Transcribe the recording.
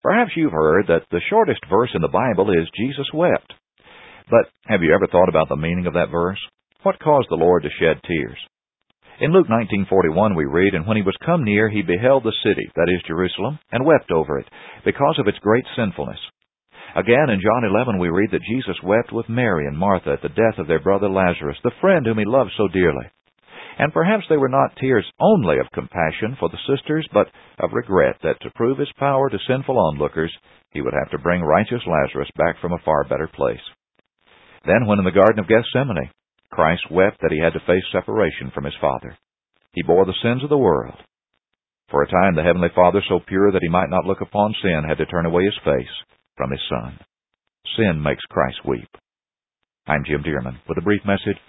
Perhaps you've heard that the shortest verse in the Bible is Jesus wept. But have you ever thought about the meaning of that verse? What caused the Lord to shed tears? In Luke 19:41 we read, "And when he was come near, he beheld the city, that is Jerusalem, and wept over it, because of its great sinfulness." Again, in John 11 we read that Jesus wept with Mary and Martha at the death of their brother Lazarus, the friend whom he loved so dearly. And perhaps they were not tears only of compassion for the sisters, but of regret that to prove his power to sinful onlookers, he would have to bring righteous Lazarus back from a far better place. Then, when in the Garden of Gethsemane, Christ wept that he had to face separation from his Father. He bore the sins of the world. For a time, the Heavenly Father, so pure that he might not look upon sin, had to turn away his face from his Son. Sin makes Christ weep. I'm Jim Dearman with a brief message